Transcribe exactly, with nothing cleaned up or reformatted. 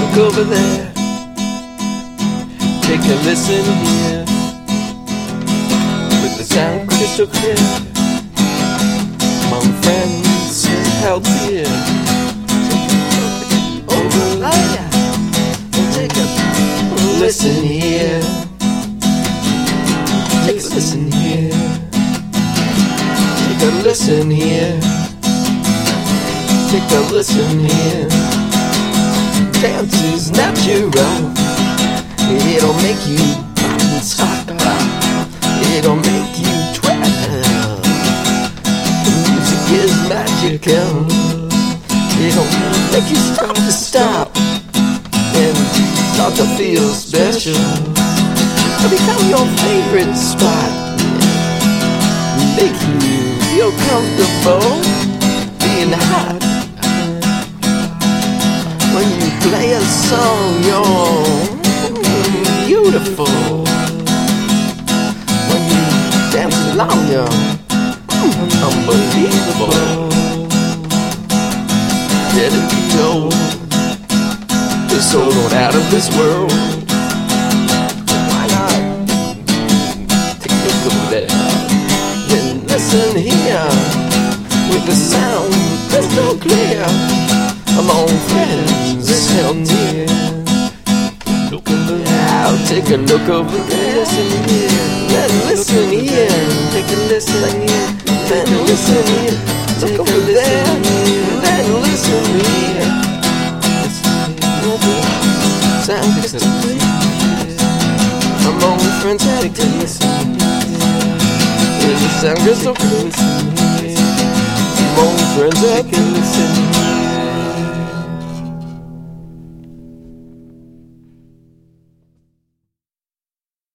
look over there. Take a listen here, with the sound crystal clear. Come on friends, help here. Over there, take a listen here. Take a listen here. Take a listen here. Take a listen here. Dance is natural. It'll make you stop. It'll make you twirl. The music is magical. It'll make you start to stop and start to feel special. It'll become your favorite spot. Make you feel comfortable being hot. When you play a song, you're beautiful. When you dance along, you're unbelievable. Let it go. You're so out of this world. Why not take a look over there and listen here with the sound crystal clear? Come on, friends, help near. Look over there. I'll take a look over there. Listen here. Then listen here. Take a listen here. Then listen here. Look over there. Then listen here. Sound crystal clear. Come on, friends, take a listen. Here's the sound crystal clear. Come on, friends, take a listen.